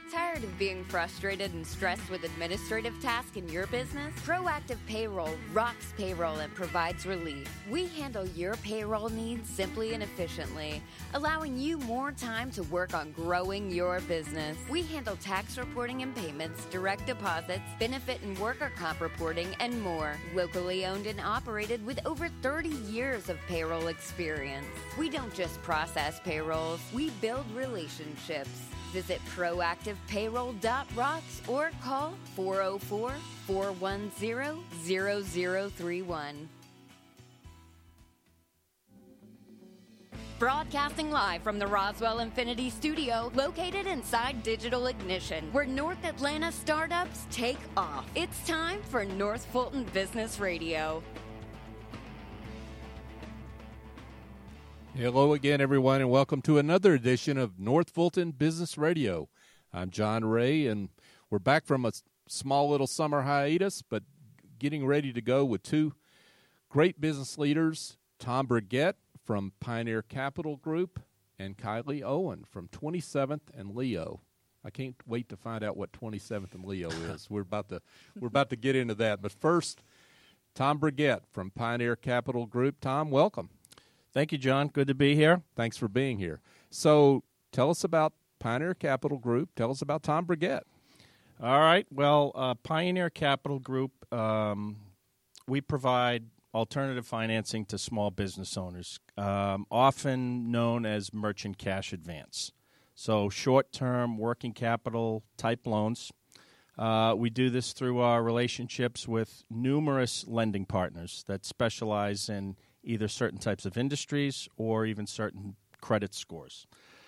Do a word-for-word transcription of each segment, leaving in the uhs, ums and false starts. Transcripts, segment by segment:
Tired of being frustrated and stressed with administrative tasks in your business? Proactive Payroll rocks payroll and provides relief. We handle your payroll needs simply and efficiently, allowing you more time to work on growing your business. We handle tax reporting and payments, direct deposits, benefit and worker comp reporting, and more. Locally owned and operated with over thirty years of payroll experience. We don't just process payrolls, we build relationships. Visit proactive payroll dot rocks or call four oh four, four one zero, zero zero three one. Broadcasting live from the Roswell Infinity Studio, located inside Digital Ignition, where North Atlanta startups take off. It's time for North Fulton Business Radio. Hello again, everyone, and welcome to another edition of North Fulton Business Radio. I'm John Ray, and we're back from a small little summer hiatus, but getting ready to go with two great business leaders, Tom Brigette from Pioneer Capital Group and Kylie Owen from twenty-seventh and Leo. I can't wait to find out what twenty-seventh and Leo is. We're about to we're about to get into that. But first, Tom Brigette from Pioneer Capital Group. Tom, welcome. Thank you, John. Good to be here. Thanks for being here. So tell us about Pioneer Capital Group. Tell us about Tom Brigette. All right. Well, uh, Pioneer Capital Group, um, we provide alternative financing to small business owners, um, often known as merchant cash advance. So short-term working capital type loans. Uh, we do this through our relationships with numerous lending partners that specialize in either certain types of industries or even certain credit scores.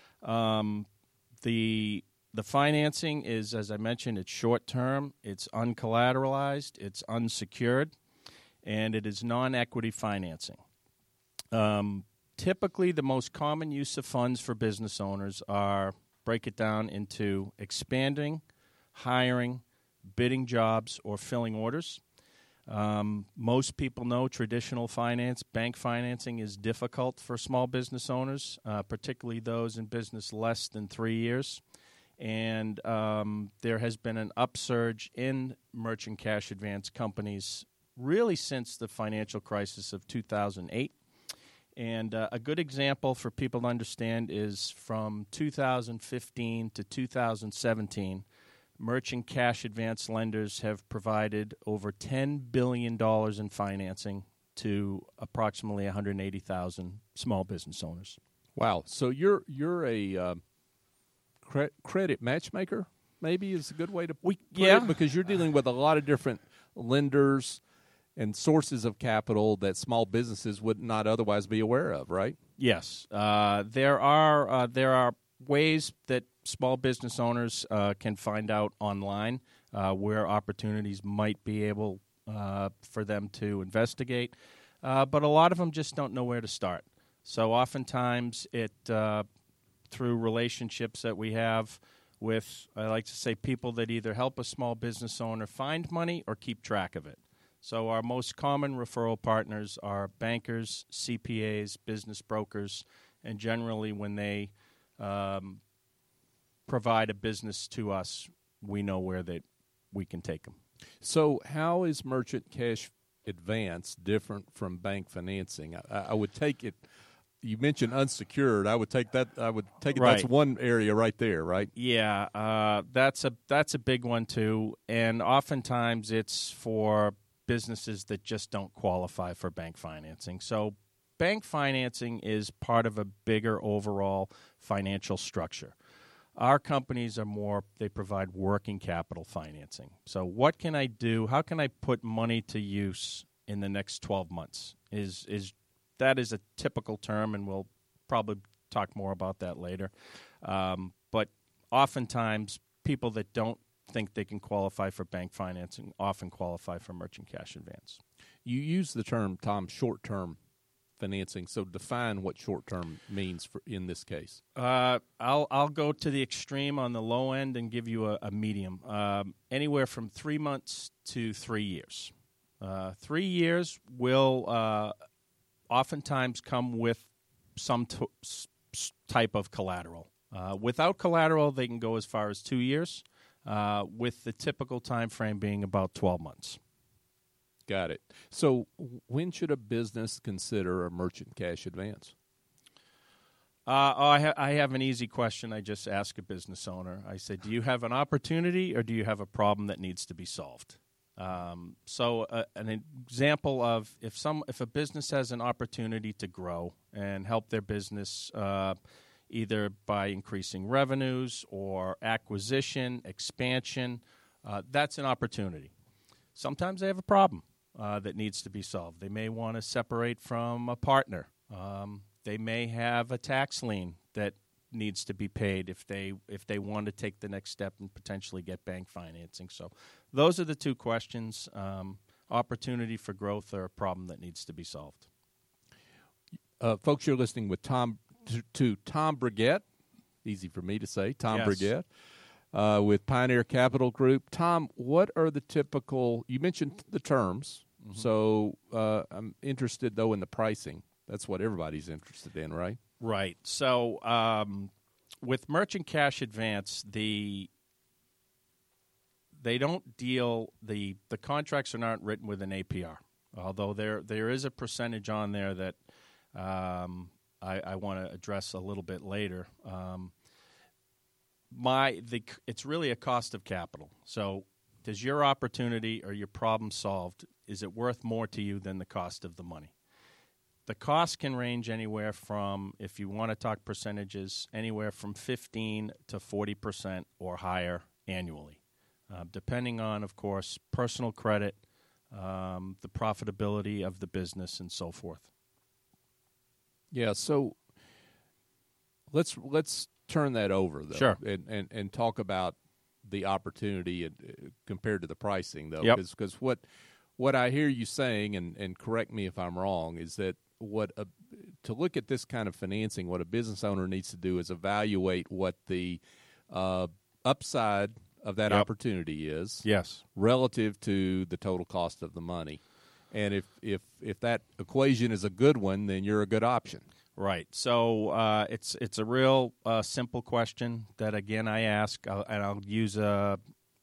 Um, the the financing is, as I mentioned, it's short-term, it's uncollateralized, it's unsecured, and it is non-equity financing. Um, typically, the most common use of funds for business owners are, break it down into expanding, hiring, bidding jobs, or filling orders. Um, most people know traditional finance, bank financing is difficult for small business owners, uh, particularly those in business less than three years. And um, there has been an upsurge in merchant cash advance companies really since the financial crisis of two thousand eight. And uh, a good example for people to understand is from two thousand fifteen to two thousand seventeen, merchant cash advance lenders have provided over ten billion dollars in financing to approximately one hundred eighty thousand small business owners. Wow. So you're you're a uh, cre- credit matchmaker, maybe is a good way to put yeah. it, because you're dealing with a lot of different lenders and sources of capital that small businesses would not otherwise be aware of, right? Yes. Uh, there are uh, there are ways that small business owners uh, can find out online uh, where opportunities might be able uh, for them to investigate, uh, but a lot of them just don't know where to start. So oftentimes it, uh, through relationships that we have with, I like to say, people that either help a small business owner find money or keep track of it. So our most common referral partners are bankers, C P As, business brokers, and generally when they um, provide a business to us, we know where they, we can take them. So how is merchant cash advance different from bank financing? I, I would take it, you mentioned unsecured, I would take that, I would take it Right. that's one area right there, right? Yeah, uh, that's a that's a big one too, and oftentimes it's for businesses that just don't qualify for bank financing. So bank financing is part of a bigger overall financial structure. Our companies are more, they provide working capital financing. So what can I do? How can I put money to use in the next twelve months? Is is that is a typical term, and we'll probably talk more about that later. Um, but oftentimes, people that don't think they can qualify for bank financing often qualify for merchant cash advance. You use the term, Tom, short-term financing. So define what short-term means for in this case. Uh, I'll I'll go to the extreme on the low end and give you a, a medium. Um, anywhere from three months to three years. Uh, three years will uh, oftentimes come with some t- s- type of collateral. Uh, without collateral, they can go as far as two years, uh, with the typical time frame being about twelve months. Got it. So when should a business consider a merchant cash advance? Uh, oh, I, ha- I have an easy question I just ask a business owner. I say, do you have an opportunity or do you have a problem that needs to be solved? Um, so uh, an example of if some if a business has an opportunity to grow and help their business uh, either by increasing revenues or acquisition, expansion, uh, that's an opportunity. Sometimes they have a problem uh, that needs to be solved. They may want to separate from a partner. Um, they may have a tax lien that needs to be paid if they if they want to take the next step and potentially get bank financing. So those are the two questions, um, opportunity for growth or a problem that needs to be solved. Uh, folks, you're listening with Tom to, to Tom Brigette, easy for me to say, Tom Yes. Brigette, uh, with Pioneer Capital Group. Tom, what are the typical, you mentioned the terms, mm-hmm. so uh, I'm interested, though, in the pricing. That's what everybody's interested in, right? Right. So um, with merchant cash advance, the they don't deal the the contracts are not written with an A P R, although there there is a percentage on there that um, I, I want to address a little bit later. Um, my the it's really a cost of capital. So does your opportunity or your problem solved, is it worth more to you than the cost of the money? The cost can range anywhere from, if you want to talk percentages, anywhere from fifteen to forty percent or higher annually, uh, depending on, of course, personal credit, um, the profitability of the business, and so forth. Yeah, so let's let's turn that over, though, Sure. and, and, and talk about the opportunity and, uh, compared to the pricing, though, Yep. because what what I hear you saying, and, and correct me if I'm wrong, is that what a, to look at this kind of financing, what a business owner needs to do is evaluate what the uh, upside of that Yep. opportunity is, Yes. relative to the total cost of the money. And if, if, if that equation is a good one, then you're a good option. Right. So uh, it's it's a real uh, simple question that, again, I ask, I'll, and I'll use a,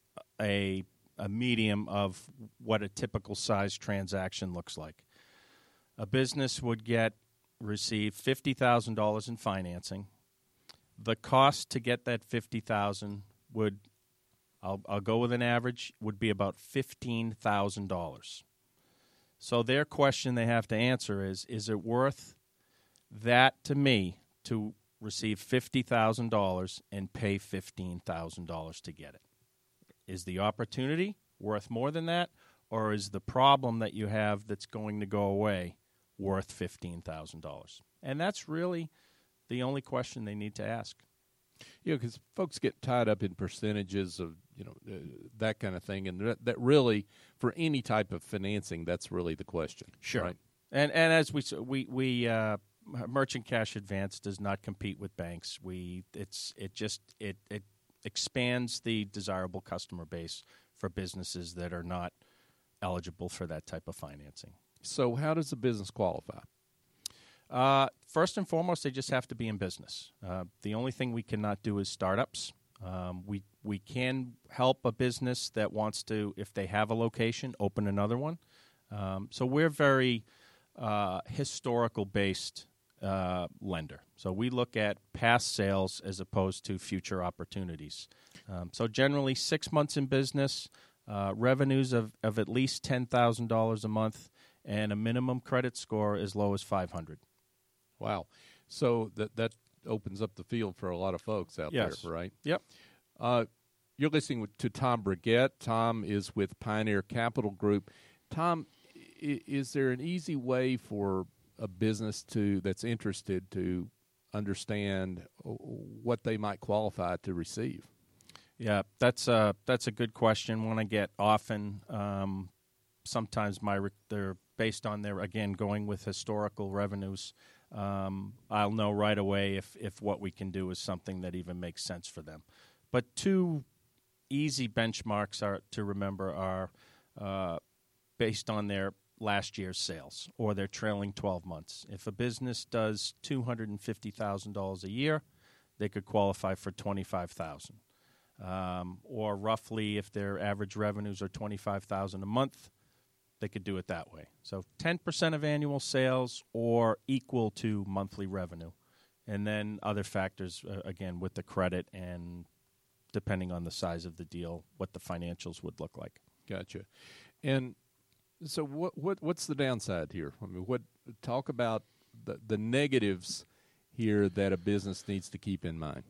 a a medium of what a typical size transaction looks like. A business would get receive fifty thousand dollars in financing. The cost to get that fifty thousand dollars would, I'll, I'll go with an average, would be about fifteen thousand dollars. So their question they have to answer is, is it worth that to me to receive fifty thousand dollars and pay fifteen thousand dollars to get it? Is the opportunity worth more than that, or is the problem that you have that's going to go away worth fifteen thousand dollars? And that's really the only question they need to ask. Yeah, because folks get tied up in percentages of, you know, uh, that kind of thing, and that, that really, for any type of financing, that's really the question. Sure. Right? And and as we we we uh, merchant cash advance does not compete with banks. We it's it just it it expands the desirable customer base for businesses that are not eligible for that type of financing. So how does a business qualify? Uh, first and foremost, they just have to be in business. Uh, the only thing we cannot do is startups. Um, we we can help a business that wants to, if they have a location, open another one. Um, so we're very uh, historical-based uh, lender. So we look at past sales as opposed to future opportunities. Um, so generally, six months in business, uh, revenues of, of at least ten thousand dollars a month, and a minimum credit score as low as five hundred. Wow. So that that opens up the field for a lot of folks out Yes. there, right? Yep. Uh, you're listening to Tom Brigette. Tom is with Pioneer Capital Group. Tom, i- is there an easy way for a business to that's interested to understand what they might qualify to receive? Yeah, that's a that's a good question. One I get often. Um, sometimes my re- they're based on their again going with historical revenues. Um, I'll know right away if if what we can do is something that even makes sense for them. But two easy benchmarks are to remember are uh, based on their last year's sales or their trailing twelve months. If a business does two hundred fifty thousand dollars a year, they could qualify for twenty-five thousand dollars. Um, or roughly, if their average revenues are twenty-five thousand dollars a month, they could do it that way. So ten percent of annual sales or equal to monthly revenue. And then other factors, uh, again, with the credit and depending on the size of the deal, what the financials would look like. Gotcha. And so what what what's the downside here? I mean, what talk about the the negatives here that a business needs to keep in mind.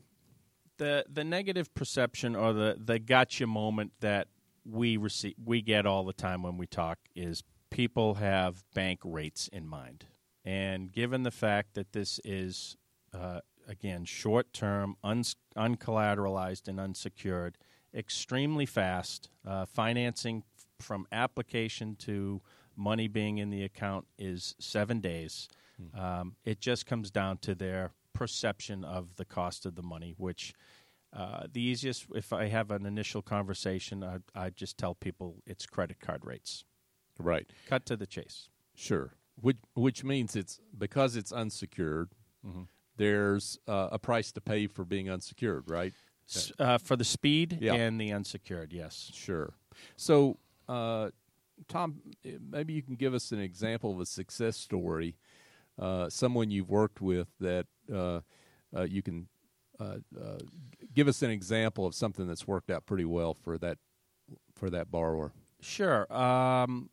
The the negative perception or the, the gotcha moment that we receive we get all the time when we talk is people have bank rates in mind. And given the fact that this is uh, again short term, uns- uncollateralized and unsecured, extremely fast, uh, financing f- from application to money being in the account is seven days. Hmm. Um, it just comes down to their perception of the cost of the money, which uh, the easiest, if I have an initial conversation, I, I just tell people it's credit card rates. Right. Cut to the chase. Sure. Which which means it's because it's unsecured, mm-hmm. there's uh, a price to pay for being unsecured, right? S- uh, for the speed yeah. and the unsecured, yes. Sure. So, uh, Tom, maybe you can give us an example of a success story, uh, someone you've worked with that uh, uh, you can uh, uh, give us an example of something that's worked out pretty well for that for that borrower. Sure. Um,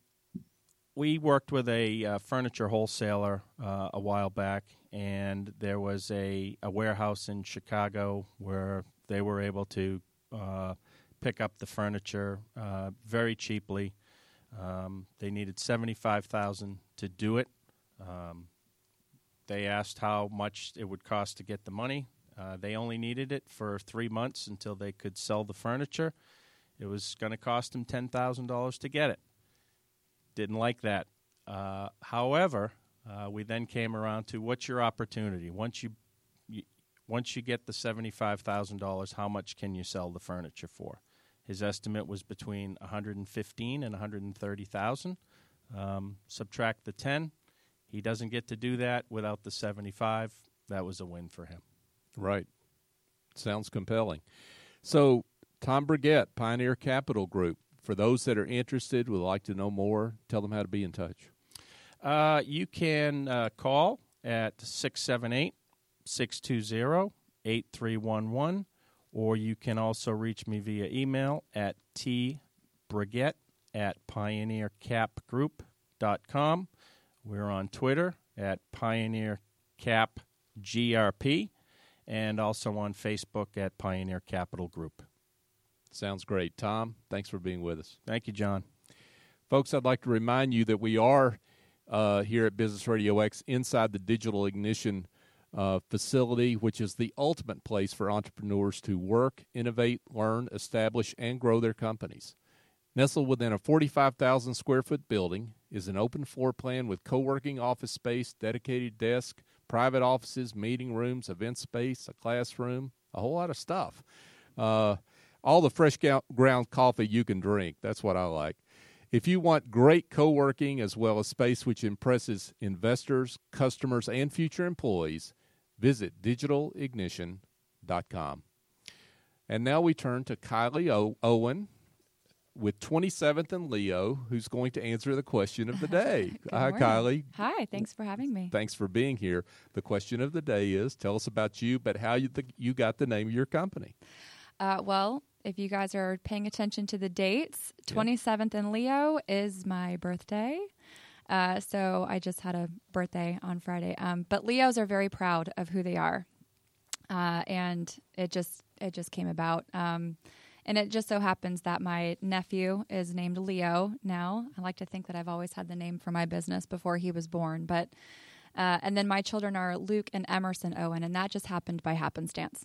we worked with a uh, furniture wholesaler uh, a while back, and there was a, a warehouse in Chicago where they were able to uh, pick up the furniture uh, very cheaply. Um, they needed seventy-five thousand dollars to do it. Um, they asked how much it would cost to get the money. Uh, they only needed it for three months until they could sell the furniture. It was going to cost them ten thousand dollars to get it. Didn't like that. Uh, however, uh, we then came around to what's your opportunity? Once you, you once you get the seventy-five thousand dollars, how much can you sell the furniture for? His estimate was between one hundred fifteen thousand dollars and one hundred thirty thousand dollars. Um, subtract the ten. He doesn't get to do that without the seventy-five. That was a win for him. Right. Sounds compelling. So, Tom Brigette, Pioneer Capital Group. For those that are interested, would like to know more, tell them how to be in touch. Uh, you can uh, call at six seven eight, six two zero, eight three one one, or you can also reach me via email at tbrigette at pioneer cap group dot com. We're on Twitter at Pioneer Cap G R P and also on Facebook at Pioneer Capital Group. Sounds great. Tom, thanks for being with us. Thank you, John. Folks, I'd like to remind you that we are uh, here at Business Radio X inside the Digital Ignition uh, facility, which is the ultimate place for entrepreneurs to work, innovate, learn, establish, and grow their companies. Nestled within a forty-five thousand square foot building is an open floor plan with co-working office space, dedicated desk, private offices, meeting rooms, event space, a classroom, a whole lot of stuff. Uh, all the fresh ground coffee you can drink. That's what I like. If you want great co-working as well as space which impresses investors, customers, and future employees, visit digital ignition dot com. And now we turn to Kylie o- Owen with twenty-seventh and Leo, who's going to answer the question of the day. Hi, morning. Kylie. Hi, thanks for having me. Thanks for being here. The question of the day is, tell us about you, but how you, the, you got the name of your company. Uh, well, if you guys are paying attention to the dates, twenty-seventh and Leo is my birthday. Uh, so I just had a birthday on Friday. Um, but Leos are very proud of who they are. Uh, and it just it just came about. Um, and it just so happens that my nephew is named Leo now. I like to think that I've always had the name for my business before he was born. But uh, and then my children are Luke and Emerson Owen, and that just happened by happenstance.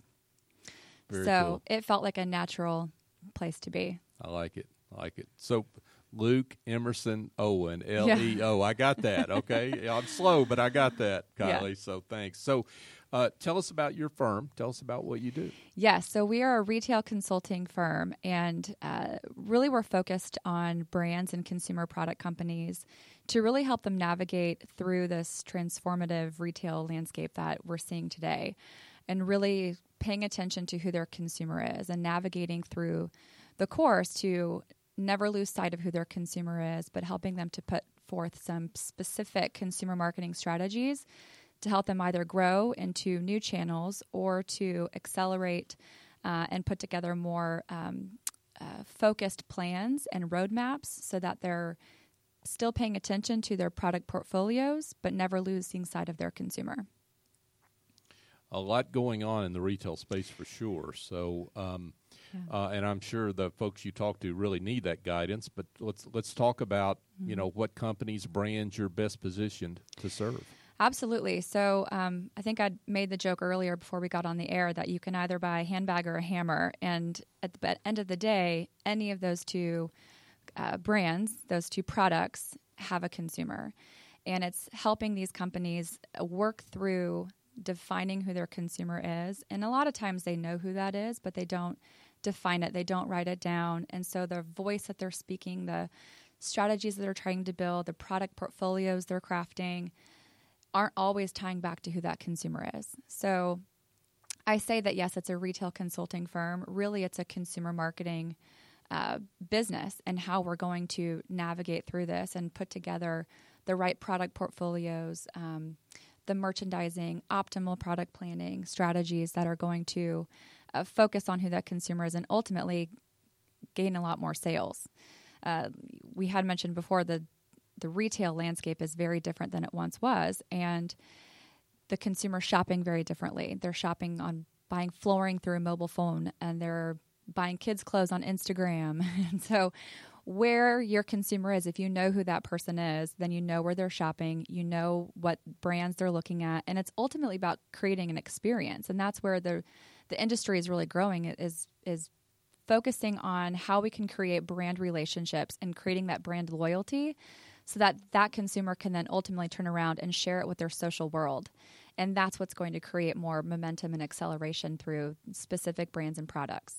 Very so cool. It felt like a natural place to be. I like it. I like it. So Luke Emerson Owen, L E O. Yeah. I got that, okay? I'm slow, but I got that, Kylie, yeah. So thanks. So uh, tell us about your firm. Tell us about what you do. Yes, so we are a retail consulting firm, and uh, really we're focused on brands and consumer product companies to really help them navigate through this transformative retail landscape that we're seeing today. and really paying attention to who their consumer is and navigating through the course to never lose sight of who their consumer is, but helping them to put forth some specific consumer marketing strategies to help them either grow into new channels or to accelerate uh, and put together more um, uh, focused plans and roadmaps so that they're still paying attention to their product portfolios, but never losing sight of their consumer. A lot going on in the retail space for sure. So, um, yeah. uh, and I'm sure the folks you talk to really need that guidance. But let's let's talk about mm-hmm. you know what companies, brands you're best positioned to serve. Absolutely. So um, I think I made the joke earlier before we got on the air that you can either buy a handbag or a hammer, and at the end of the day, any of those two uh, brands, those two products, have a consumer, and it's helping these companies work through defining who their consumer is. And a lot of times they know who that is, but they don't define it. They don't write it down. And so the voice that they're speaking, the strategies that they're trying to build, the product portfolios they're crafting aren't always tying back to who that consumer is. So I say that, yes, it's a retail consulting firm. Really, it's a consumer marketing uh, business and how we're going to navigate through this and put together the right product portfolios, um, the merchandising, optimal product planning strategies that are going to uh, focus on who that consumer is and ultimately gain a lot more sales. Uh, we had mentioned before the the retail landscape is very different than it once was, and the consumer shopping very differently. They're shopping on buying flooring through a mobile phone, and they're buying kids' clothes on Instagram. And so where your consumer is, if you know who that person is, then you know where they're shopping, you know what brands they're looking at, and it's ultimately about creating an experience. And that's where the the industry is really growing, is is focusing on how we can create brand relationships and creating that brand loyalty so that that consumer can then ultimately turn around and share it with their social world. And that's what's going to create more momentum and acceleration through specific brands and products.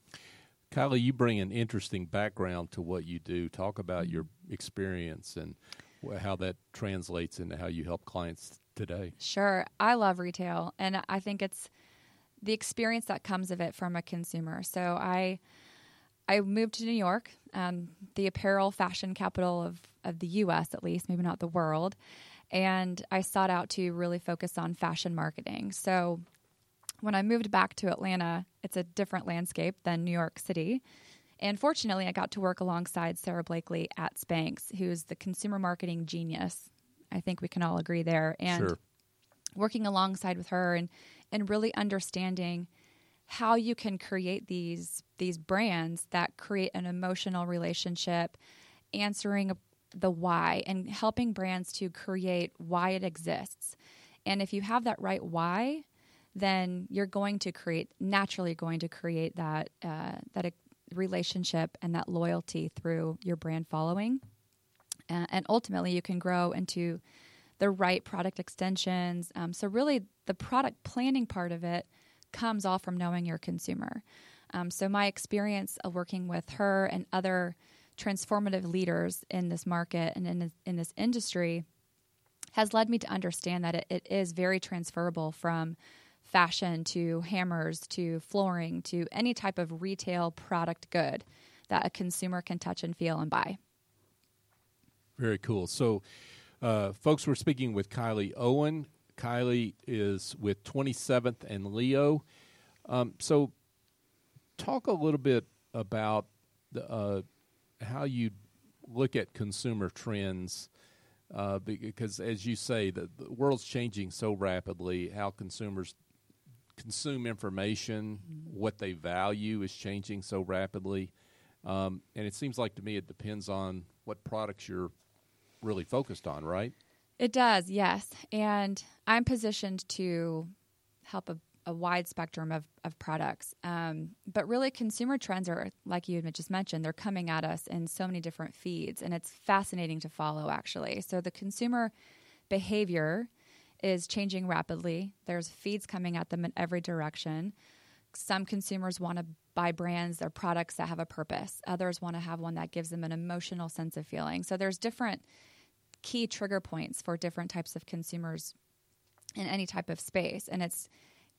Kylie, you bring an interesting background to what you do. Talk about your experience and how that translates into how you help clients today. Sure. I love retail, and I think it's the experience that comes of it from a consumer. So I I moved to New York, um, the apparel fashion capital of, of the U S at least, maybe not the world, and I sought out to really focus on fashion marketing. So when I moved back to Atlanta, it's a different landscape than New York City. And fortunately, I got to work alongside Sarah Blakely at Spanx, who's the consumer marketing genius. I think we can all agree there. And sure. working alongside with her and, and really understanding how you can create these these brands that create an emotional relationship, answering the why, and helping brands to create why it exists. And if you have that right why, then you're going to create, naturally going to create that uh, that relationship and that loyalty through your brand following. Uh, and ultimately, you can grow into the right product extensions. Um, so really, the product planning part of it comes all from knowing your consumer. Um, so my experience of working with her and other transformative leaders in this market and in, in this industry has led me to understand that it, it is very transferable from fashion to hammers to flooring to any type of retail product good that a consumer can touch and feel and buy. Very cool. So, uh, folks, we're speaking with Kylie Owen. Kylie is with twenty-seventh and Leo. Um, so talk a little bit about the, uh, how you look at consumer trends, uh, because, as you say, the, the world's changing so rapidly. How consumers consume information, mm-hmm. what they value is changing so rapidly. Um, and it seems like to me it depends on what products you're really focused on, right? It does, yes. And I'm positioned to help a, a wide spectrum of, of products. Um, but really, consumer trends are, like you had just mentioned, they're coming at us in so many different feeds. And it's fascinating to follow, actually. So the consumer behavior is changing rapidly. There's feeds coming at them in every direction. Some consumers want to buy brands or products that have a purpose. Others want to have one that gives them an emotional sense of feeling. So there's different key trigger points for different types of consumers in any type of space. And it's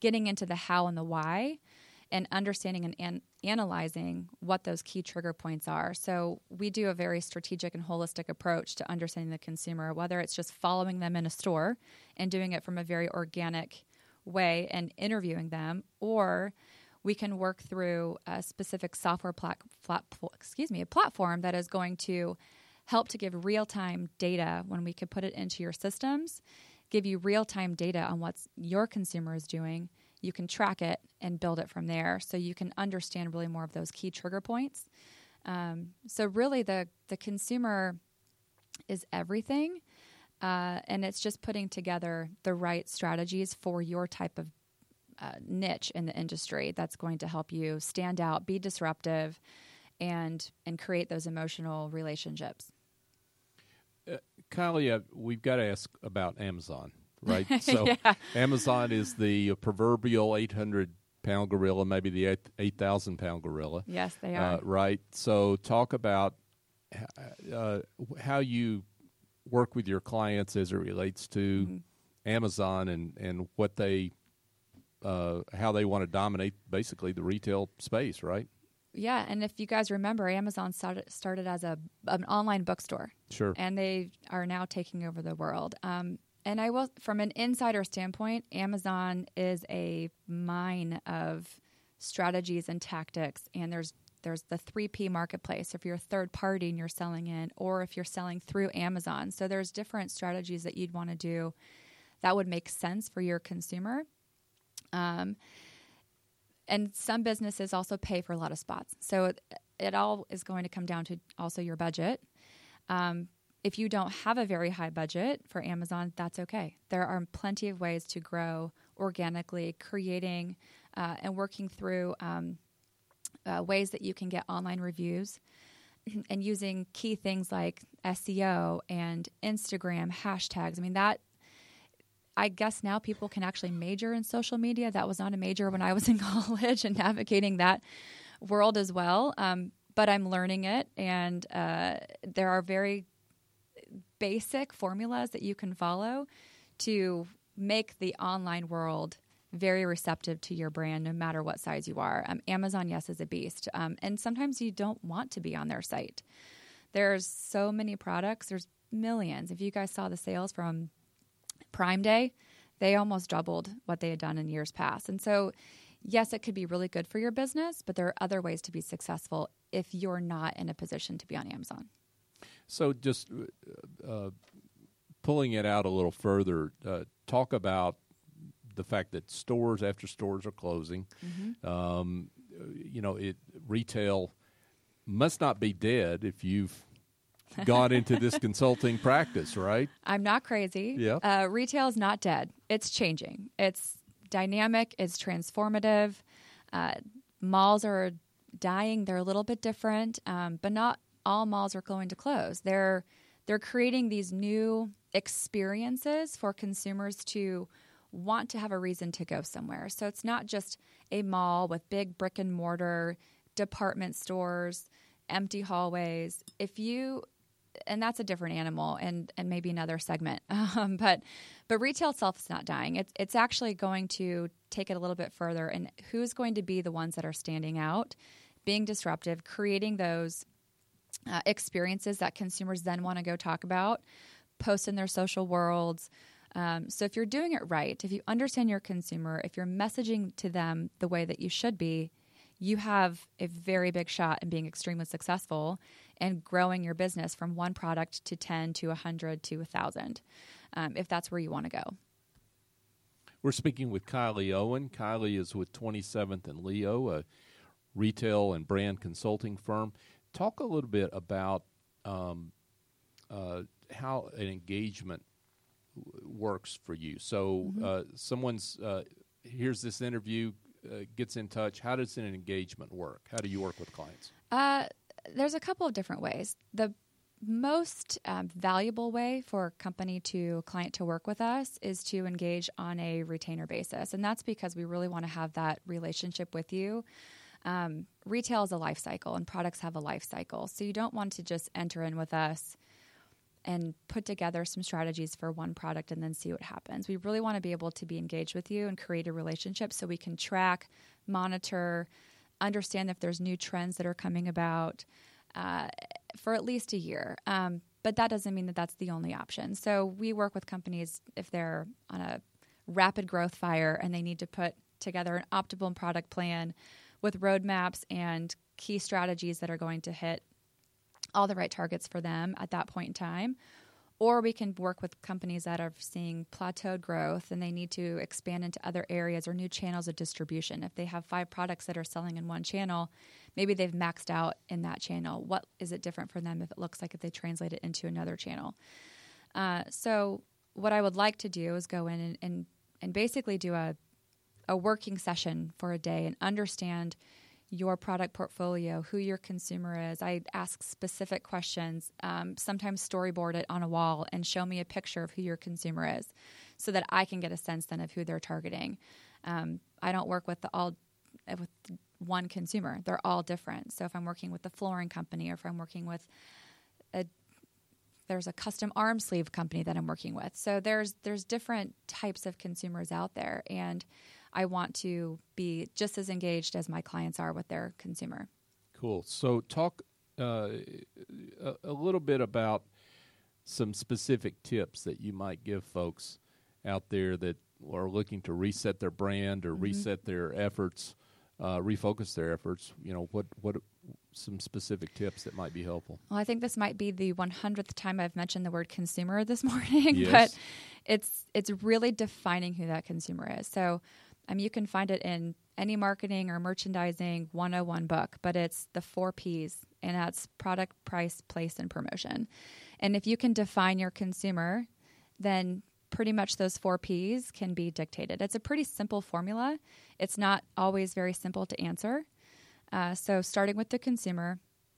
getting into the how and the why, and understanding and an- analyzing what those key trigger points are. So we do a very strategic and holistic approach to understanding the consumer, whether it's just following them in a store and doing it from a very organic way and interviewing them, or we can work through a specific software plat- plat- excuse me, a platform that is going to help to give real-time data when we can put it into your systems, give you real-time data on what your consumer is doing. You can track it and build it from there, so you can understand really more of those key trigger points. Um, so really the, the consumer is everything, uh, and it's just putting together the right strategies for your type of uh, niche in the industry that's going to help you stand out, be disruptive, and and create those emotional relationships. Uh, Kylie, uh, we've got to ask about Amazon, right? So yeah. Amazon is the proverbial eight hundred pound gorilla, maybe the eight thousand pound gorilla. Yes, they are. Uh, right. So talk about uh, how you work with your clients as it relates to mm-hmm. Amazon and, and what they, uh, how they want to dominate basically the retail space, right? Yeah, and if you guys remember, Amazon started, started as a an online bookstore. Sure. And they are now taking over the world. Um, and I will, from an insider standpoint, Amazon is a mine of strategies and tactics. And there's there's the three P marketplace, if you're a third party and you're selling in, or if you're selling through Amazon. So there's different strategies that you'd want to do that would make sense for your consumer. Um And some businesses also pay for a lot of spots. So it, it all is going to come down to also your budget. Um, if you don't have a very high budget for Amazon, that's okay. There are plenty of ways to grow organically, creating uh, and working through um, uh, ways that you can get online reviews and using key things like S E O and Instagram hashtags. I mean, that I guess now people can actually major in social media. That was not a major when I was in college and navigating that world as well. Um, but I'm learning it, and uh, there are very basic formulas that you can follow to make the online world very receptive to your brand, no matter what size you are. Um, Amazon, yes, is a beast. Um, and sometimes you don't want to be on their site. There's so many products. There's millions. If you guys saw the sales from Prime Day, they almost doubled what they had done in years past. And so, yes, it could be really good for your business, but there are other ways to be successful if you're not in a position to be on Amazon. So just uh, pulling it out a little further, uh, talk about the fact that stores after stores are closing. Mm-hmm. Um, you know, it retail must not be dead if you've gone into this consulting practice, right? I'm not crazy. Yeah. Uh, retail is not dead. It's changing. It's dynamic. It's transformative. Uh, malls are dying. They're a little bit different, um, but not all malls are going to close. They're they're creating these new experiences for consumers to want to have a reason to go somewhere. So it's not just a mall with big brick and mortar department stores, empty hallways. If you And that's a different animal and, and maybe another segment. Um, but but retail itself is not dying. It's it's actually going to take it a little bit further. And who's going to be the ones that are standing out, being disruptive, creating those uh, experiences that consumers then want to go talk about, post in their social worlds. Um, so if you're doing it right, if you understand your consumer, if you're messaging to them the way that you should be, you have a very big shot in being extremely successful and growing your business from one product to ten to one hundred to one thousand, um, if that's where you want to go. We're speaking with Kylie Owen. Kylie is with twenty-seventh and Leo, a retail and brand consulting firm. Talk a little bit about um, uh, how an engagement w- works for you. So mm-hmm. uh, someone's uh, here's this interview, uh, gets in touch. How does an engagement work? How do you work with clients? Uh, there's a couple of different ways. The most um, valuable way for a company to a client to work with us is to engage on a retainer basis. And that's because we really want to have that relationship with you. Um, retail is a life cycle and products have a life cycle. So you don't want to just enter in with us and put together some strategies for one product and then see what happens. We really want to be able to be engaged with you and create a relationship so we can track, monitor, understand if there's new trends that are coming about uh, for at least a year. Um, but that doesn't mean that that's the only option. So we work with companies if they're on a rapid growth fire and they need to put together an optimal product plan with roadmaps and key strategies that are going to hit all the right targets for them at that point in time. Or we can work with companies that are seeing plateaued growth and they need to expand into other areas or new channels of distribution. If they have five products that are selling in one channel, maybe they've maxed out in that channel. What is it different for them if it looks like if they translate it into another channel? Uh, so what I would like to do is go in and, and, and basically do a, a working session for a day and understand your product portfolio, who your consumer is. I ask specific questions, um, sometimes storyboard it on a wall and show me a picture of who your consumer is so that I can get a sense then of who they're targeting. Um, I don't work with the all with one consumer. They're all different. So if I'm working with the flooring company or if I'm working with a there's a custom arm sleeve company that I'm working with. So there's there's different types of consumers out there, and I want to be just as engaged as my clients are with their consumer. Cool. So talk uh, a, a little bit about some specific tips that you might give folks out there that are looking to reset their brand or mm-hmm. reset their efforts, uh, refocus their efforts. You know, what what some specific tips that might be helpful? Well, I think this might be the one hundredth time I've mentioned the word consumer this morning, yes. but it's it's really defining who that consumer is. So Um, you can find it in any marketing or merchandising one oh one book, but it's the four P's, and that's product, price, place, and promotion. And if you can define your consumer, then pretty much those four P's can be dictated. It's a pretty simple formula. It's not always very simple to answer. Uh, so starting with the consumer,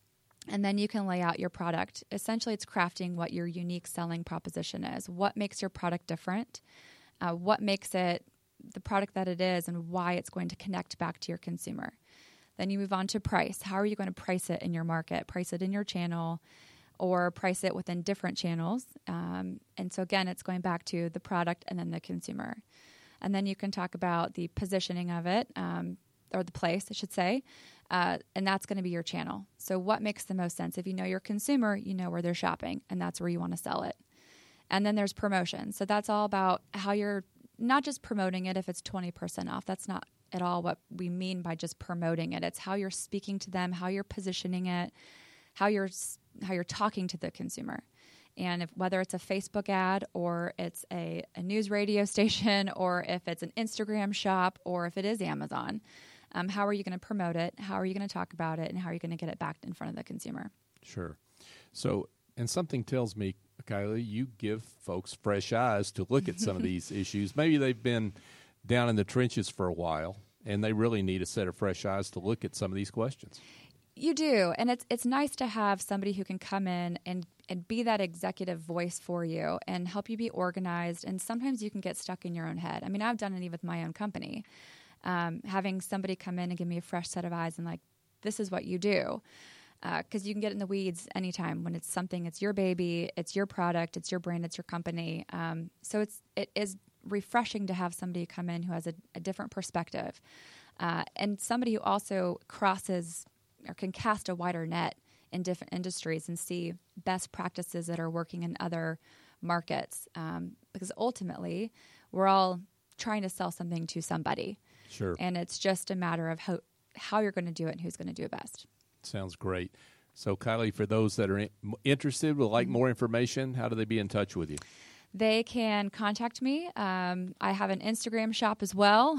and then you can lay out your product. Essentially, it's crafting what your unique selling proposition is. What makes your product different? Uh, what makes it the product that it is and why it's going to connect back to your consumer. Then you move on to price. How are you going to price it in your market? Price it in your channel or price it within different channels. Um, and so again, it's going back to the product and then the consumer. And then you can talk about the positioning of it, um, or the place, I should say, uh, and that's going to be your channel. So what makes the most sense? If you know your consumer, you know where they're shopping, and that's where you want to sell it. And then there's promotion. So that's all about how you're not just promoting it if it's twenty percent off. That's not at all what we mean by just promoting it. It's how you're speaking to them, how you're positioning it, how you're how you're talking to the consumer. And if, whether it's a Facebook ad or it's a, a news radio station or if it's an Instagram shop or if it is Amazon, um, how are you going to promote it? How are you going to talk about it? And how are you going to get it back in front of the consumer? Sure. So, and something tells me, Kylie, you give folks fresh eyes to look at some of these issues. Maybe they've been down in the trenches for a while, and they really need a set of fresh eyes to look at some of these questions. You do, and it's it's nice to have somebody who can come in and, and be that executive voice for you and help you be organized, and sometimes you can get stuck in your own head. I mean, I've done it even with my own company. Um, having somebody come in and give me a fresh set of eyes and like, this is what you do. Because uh, you can get in the weeds anytime when it's something, it's your baby, it's your product, it's your brand, it's your company. Um, so it's it is refreshing to have somebody come in who has a, a different perspective, uh, and somebody who also crosses or can cast a wider net in different industries and see best practices that are working in other markets. Um, because ultimately, we're all trying to sell something to somebody. Sure. And it's just a matter of how how you're going to do it and who's going to do it best. Sounds great. So, Kylie, for those that are in, interested, would like more information, how do they be in touch with you? They can contact me. Um, I have an Instagram shop as well.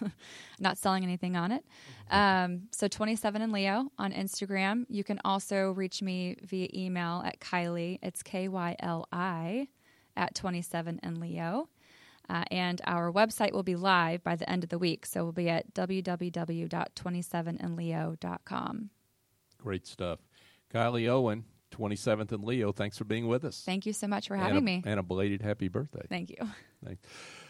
Not selling anything on it. Um, so twenty-seven and Leo on Instagram. You can also reach me via email at Kylie. It's K Y L I at twenty-seven and Leo. Uh, and our website will be live by the end of the week. So we'll be at w w w dot twenty-seven and leo dot com. Great stuff. Kylie Owen, twenty-seventh and Leo, thanks for being with us. Thank you so much for having and a, me. And a belated happy birthday. Thank you. Thanks.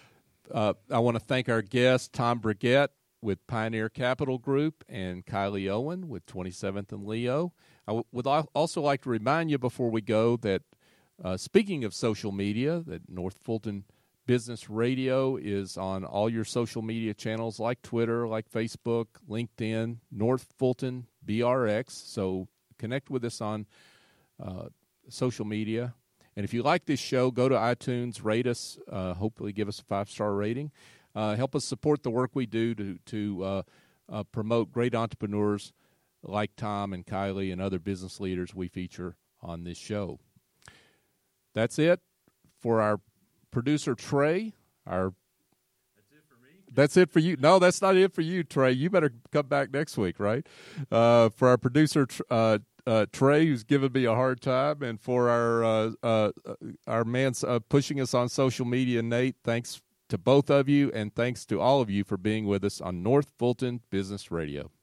Uh, I want to thank our guest, Tom Brigette with Pioneer Capital Group, and Kylie Owen with twenty-seventh and Leo. I w- would also like to remind you before we go that Uh, speaking of social media, that North Fulton Business Radio is on all your social media channels like Twitter, like Facebook, LinkedIn, North Fulton B R X. So connect with us on uh, social media. And if you like this show, go to iTunes, rate us, uh, hopefully give us a five-star rating. Uh, help us support the work we do to, to uh, uh, promote great entrepreneurs like Tom and Kylie and other business leaders we feature on this show. That's it for our producer, Trey. Our That's it for me? That's it for you. No, that's not it for you, Trey. You better come back next week, right? Uh, for our producer, uh, Uh, Trey, who's given me a hard time, and for our uh, uh, our man uh, pushing us on social media, Nate, thanks to both of you, and thanks to all of you for being with us on North Fulton Business Radio.